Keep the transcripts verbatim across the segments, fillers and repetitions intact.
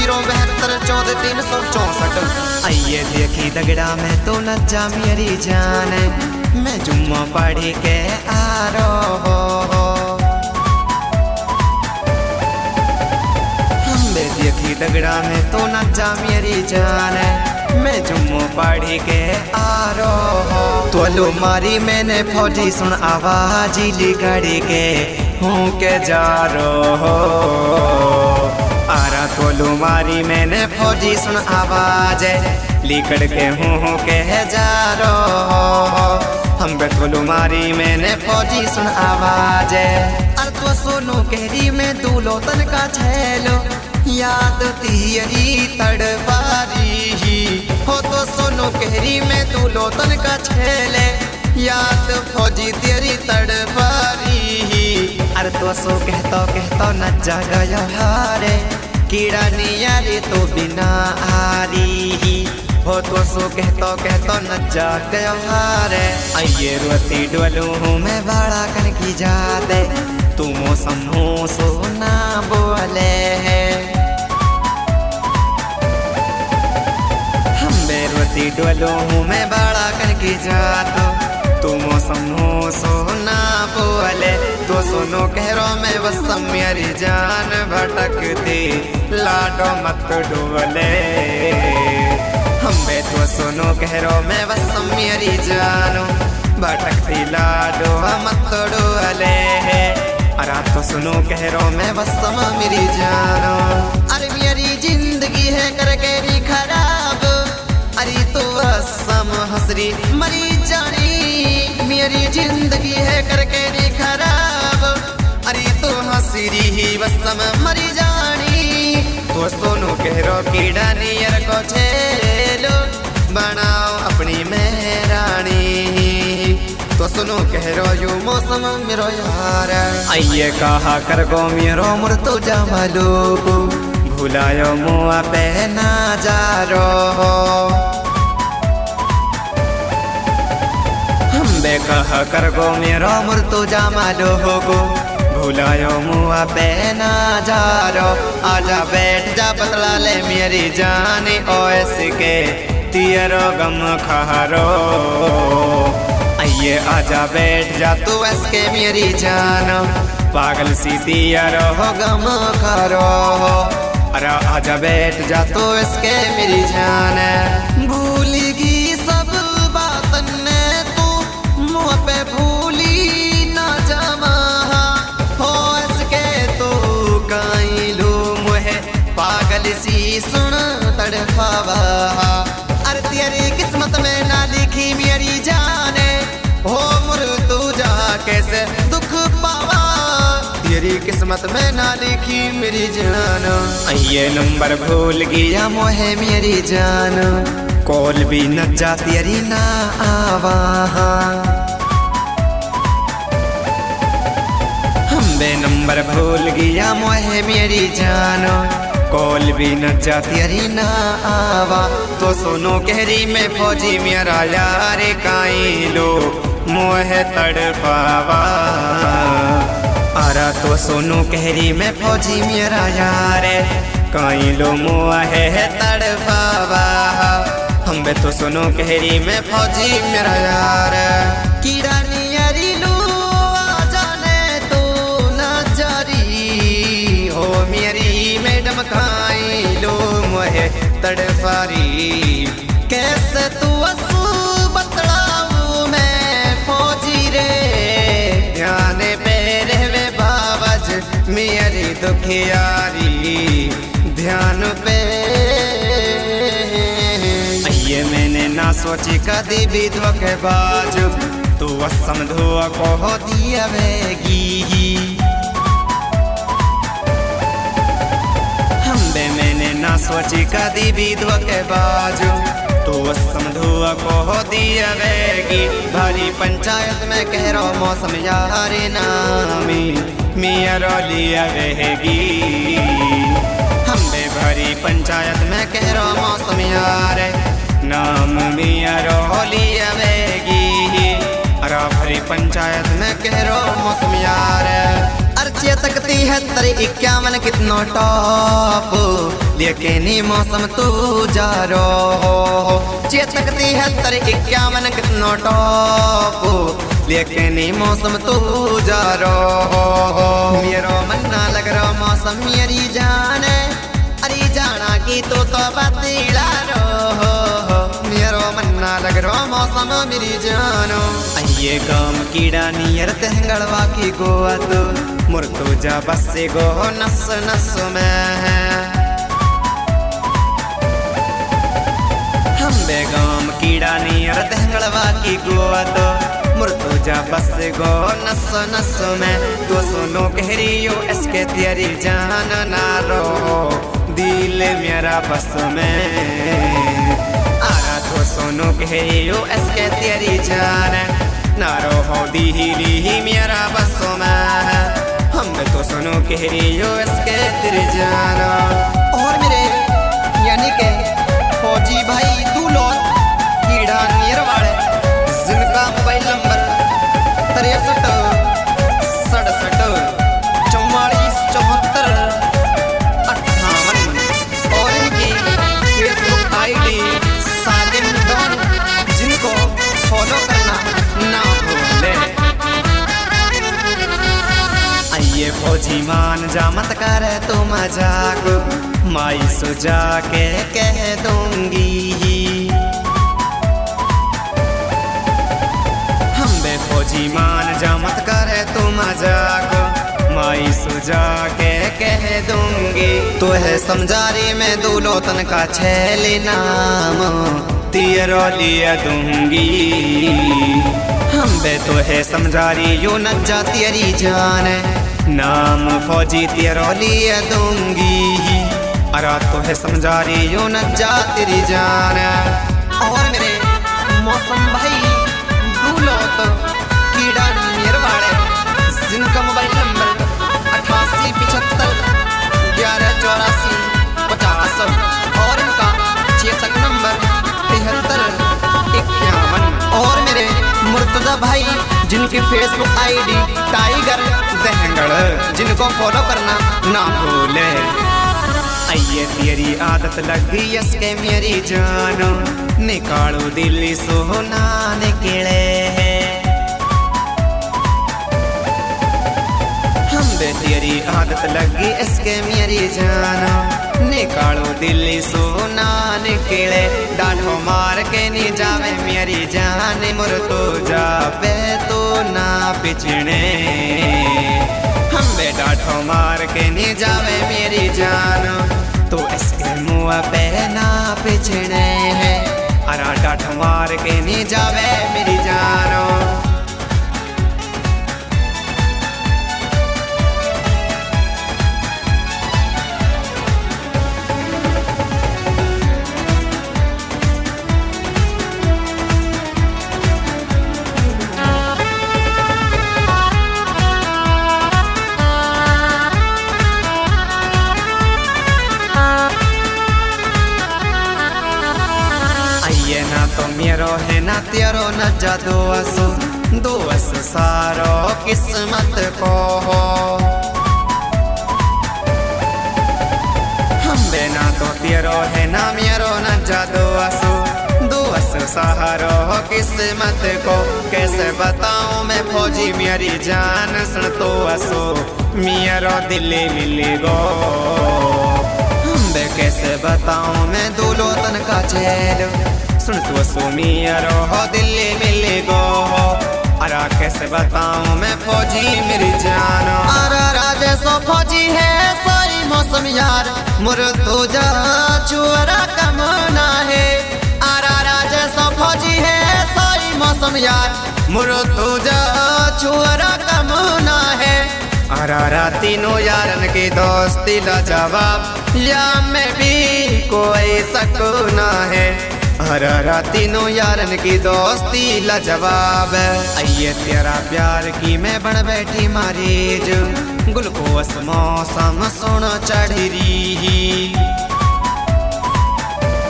बहत्तर चौदह तीन सौ चौसठ। आइए देखी दगड़ा में तो नज्जा मेरी जान, मैं जुम्मा पढ़ी के आ रो हो। हमें देखी दगड़ा में तो नज्जा मेरी जान, मैं जुम्मा पढ़ी के आ रो हो। तोलो मारी मैंने फौजी सुन आवाज लिगड़ी के हूँ के जा रो हो। आरा तोलू मारी मैंने फौजी सुन आवाज लिकड़ के हूँ कह जा रो। हम बे तोलू मारी मैंने फौजी सुन आवाज। अर तो सोनू कहरी में दूलो तन का छैलो, याद तिहरी तड़पारी हो। तो सोनू कहरी में दूलो तन का छैले, याद फौजी तेरी तड़पारी। अरे तो सो कहतो कहतो नज्जा गया हारे, कीड़ा नियारे तो बिना आरी हो। तो सो कहतो कहतो नज्जा गया हारे। आइए रोती डोलू हूँ मैं बड़ा कन की जाते, तू मौसम हो सोना बोले है। हम बेरोती डोलू हूँ मैं बड़ा कन की जातो, तू मौसम हो सोना बोले। तो सुनो कहरो में बस मेरी जान भटकती लाडो मत डोले। हम बे तो सुनो कहरो में बस मेरी जानो भटकती लाडो मत डोले। अरे तो सुनो कहरो में बस मेरी जानो। अरे मेरी जिंदगी है करके भी खराब, अरे तो असम हसरी मरी जानी। मेरी जिंदगी है करके भी खराब, अरे तो हसरी ही बसम मरी जानी। तो सोनू कहरो कीड़ा नियर को छेलो, बनाओ अपनी मेहरानी। तो सुनो कहरो यू मौसम मेरो यार। आइए कहा कर गो मेरो मुर्तु जमलो, भुलायो मुआ पे ना जा रो। हम बे कहा कर गो मेरो मुर्तु जमलो गो, भुलायो मुआ पे ना जा रो। आजा बैठ जा बतला ले मेरी जानी, ओएस के तियरो गम खारो। आइए आजा बैठ जा तू ऐसके मेरी जान, पागल सी तियरो गम खारो। अरे आजा बैठ जा तू ऐसके मेरी जान। भूलेगी सब बातन ने तू मुँह पे भूली ना जमा हो। ऐसके तू काई लू मुहे पागल सी सुन तड़पावा। अरे तेरी किस्मत में ना लिखी मेरी जाने हो, मुर तू जा कैसे दुख पावा। तेरी किस्मत में ना लिखी मेरी जान। ये नंबर भूल गया मोहे मेरी जान, कॉल भी न जा तेरी ना आवा। हम बे नंबर भूल गया मोहे मेरी जान, कॉल भी न जा तेरी ना आवा। तो सुनो कहरी में फौजी मेरा यार, काई लो मोहे तड़पावा। आरा तो सुनो कहरी में फौजी मेरा यार, काई लो मोहे तड़पावा। हम बे तो सुनो कहरी में फौजी मेरा यार। कीड़ा नियरी लो आ जाने तो न जारी हो, मेरी मैडम खाई लो मोहे तड़पारी। कैसे तू असू बतलाऊ मैं फौजी रे, ध्यान पे रहवे बाबज मेरी दुखियारी, ध्यान पे। ये मैंने ना सोची कदी भी धोखेबाज, तू असम धुआ को हो दिया वेगी। हम बे मैंने ना सोची कदी भी धोखेबाज, तू समझुआ को हो दिया वेगी। भारी पंचायत में कह रो मौसम यारे नामी मिया रो लिया वेगी। हम बे भारी पंचायत में कह रो मौसम यारे नाम मिया रो लिया वेगी। अरे भारी पंचायत में कह रो मौसम यार। अरे अर्चे तकती है तेरे इक्यावन कितनो टॉप, लेकिन मौसम तू जा रो चेतकती है तेरे इक्यावन कितनो टॉप, लेकिन मौसम तू जा रो मेरो मन ना लग रहा मौसम मेरी जाने अरे जाना की तो तो बतीला रो मेरो मन ना लग रहा मौसम मेरी जानो ये गाम कीड़ा नियर तेंगड़वा की गोवा तो मुर तो जा बस से गो नस नस में हम बेगाम कीड़ा नियर तेंगड़वा की गोवा तो मुर तो जा बस से गो नस नस में तो सुनो कहरियो इसके तेरी जान ना रो दिल मेरा बस में आरा तो सुनो कहरियो इसके तेरी जान नारो हो दीली मेरा बसों में हम तो सुनो कहरियो इसके तेरे जाना और मेरे यानी के फौजी भाई दूलोत कीड़ा नियर वाले जिनका मोबाइल नंबर तिरसठ सड़सठ चौवालीस चौहत्तर अट्ठावन और इनकी Facebook I D Salim Don जिनको फॉलो करना ना भूले। आइए फौजी मान जा मत कर तो मजाक माई सुजा के कह दूंगी हम बे फौजी मान जा मत कर तो मजाक माई सुजा के कह दूंगी तो है समझारी में दूलोतन का छैली नाम तेरो लिया दूंगी हम बे तो है समझारी यू न जा तेरी जान नाम फौजी तेरो लिया दूंगी अरा तो है समझारी यू न जा तेरी जान और मेरे मौसम भाई दूलोत कीड़ा निरवाड़े जिनका मोबाइल नंबर अठासी पिछहत्तर ग्यारह चौरासी पचास और इनका चेतक नंबर तिहत्तर इक्यावन और मेरे मुर्तजा भाई जिनकी फेसबुक आईडी टाइगर दहंगड़ जिनको फॉलो करना ना भूले। आइए तेरी आदत लग गई इसके मेरी जानो निकालो दिल्ली सोना निकले हम बे तेरी आदत लग गई इसके मेरी जानो निकालो दिल्ली सोना निकले डांठो मार के नी जावे मेरी जान मुर तो जावे तो ना पिछड़े हम बे डांठो मार के नी जावे मेरी जान तो इसके मुँह पे ना पिछड़े है अरा डांठो मार के नी जावे मेरी जानो ना तो मेरो है ना तेरो न जा दोस दोस सारो किस्मत को हो हम बे ना तो तेरो है ना मेरो न जा दोस दोस सहारो किस्मत को कैसे बताऊं मैं फौजी मेरी जान सुन तो असो मेरो दिल्ली मिली गो हम बे कैसे बताऊं मैं दूलोतन का चेल सुन तो सुमियरो हो दिल्ली मिली गो अरा कैसे बताऊं मैं फौजी मेरी जानो अरा राजे सो फौजी है सोई मौसम यार मुर तो जा चुरा कमना है अरा राजे सो फौजी है सोई मौसम यार मुर तो जा चुरा कमना है अरा रातीनो यारन की दोस्ती लाजवाब या में भी कोई सकूना है हरा रातीनो यारन की दोस्ती लाजवाब आइए तेरा प्यार की मैं बन बैठी मारीज गुलकोस मौसम सोना चढ़ी रही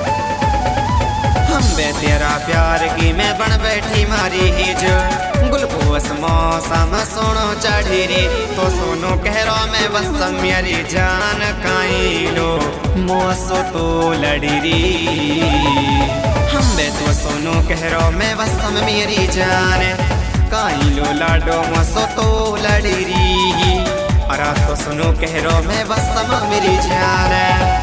हम बे तेरा प्यार की मैं बन बैठी मारीज गुल उस मौसम सुनो चढ़ी री तो सुनो कहरो में बस मेरी जान काई लो मोसो तो लड़ी री हम बे तो सुनो कहरो में बस मेरी जान काई लो लाडो मोसो तो लड़ी री अरा तो सुनो कहरो में बस मेरी जान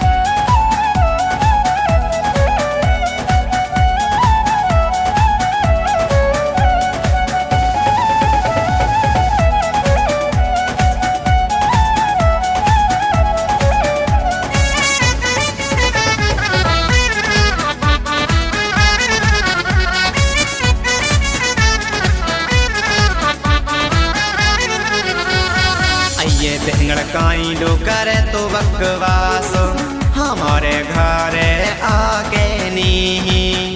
देंगड़ काई लो करे तो बकवास हमारे घरे आके नी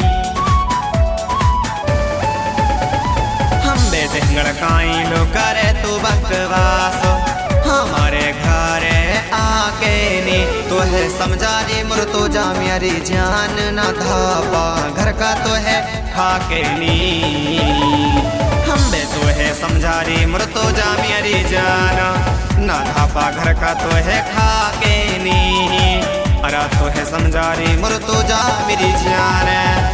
हम बे देंगड़ काई लो करे तो बकवास हमारे घरे आके नी तो है समझा रे मुर तो जा मेरी जान ना धापा घर का तो है खाके नी हम बे तो है समझा रे मुर तो जा मेरी जान ना धापा घर का तो है खाके नी अरा तो है समझा रे मुर तो जा मेरी जान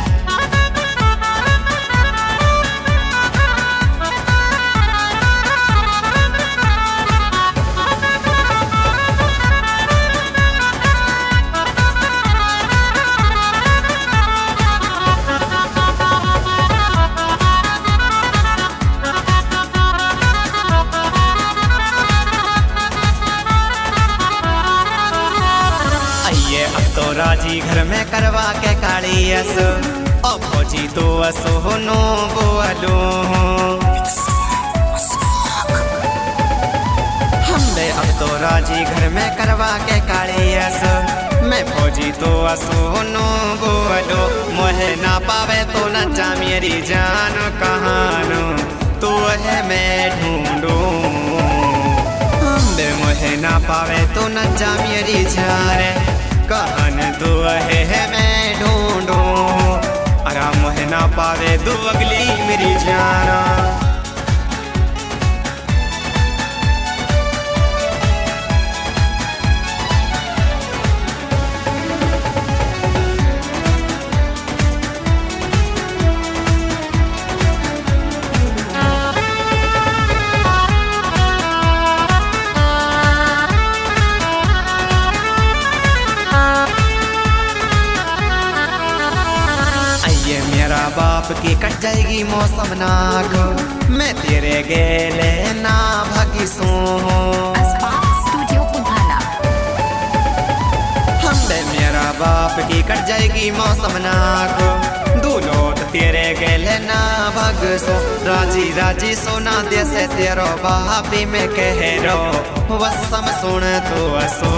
तो राजी घर में करवा के काड़ी अस ओ फौजी तो असो नो बोलो हम बे अब तो राजी घर में करवा के काड़ी अस मैं फौजी तो असो नो बोलो मोहे ना पावे तो न जा मेरी जान कहानो तो है मैं ढूंढू हम बे मोहे ना पावे तो न जा मेरी जान कहन दो है मैं ढूंढू आराम है ना पावे दो अगली मेरी जाना बाप की कट जाएगी मौसम नाक मैं तेरे गेले ना भागी सो हम बे मेरा बाप की कट जाएगी मौसम नाक दूलोट तेरे गेले ना भाग सो राजी राजी सोना दे से तेरो बाप भी मैं कह रो वसम सुन तो असो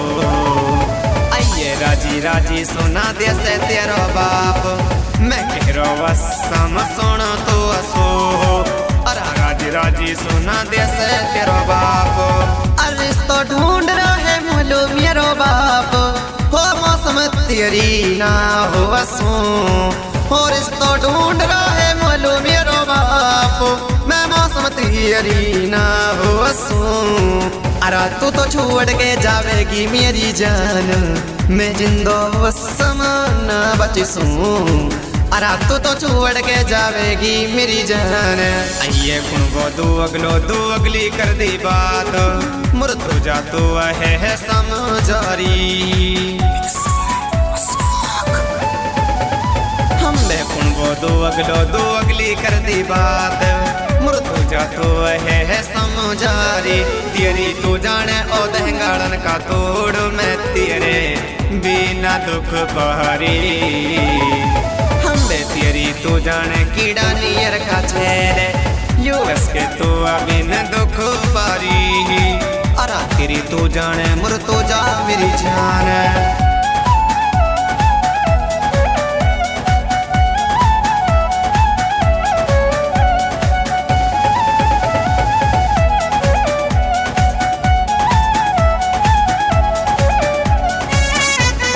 आइए राजी राजी सोना दे से तेरो बाप मैं कह रो वसम सुन तो असो अरा राजी राजी सोना दे से तेरो बाप अरे तो ढूंढ रहे मोलो मेरो बाप हो मौसम तेरी ना हो असो और इस तो ढूंढ रहे मोलो मेरो बाप मैं मौसम तेरी ना हो असो अरा तू तो छोड़ के जावेगी मेरी जान मैं जिंदो वसम ना बचसू अरा तू तो छोड़ के जावेगी मेरी जान आइए कुणगो दो अगलो दो अगली कर दी बात मुर तो जा तो है, है समझारी हम बे कुणगो दो अगलो दो अगली कर दी बात मुर तो जा तो है, है समझारी तेरी तू जाने ओ दहंगाड़न का तोड़ मैं तेरे बिना दुख बहारी हम बे तेरी तू जाने कीड़ा नियर का छेरे यूएस के तू अबिन दुख पारी अरा तेरी तू जाने मुर तो जा मेरी जान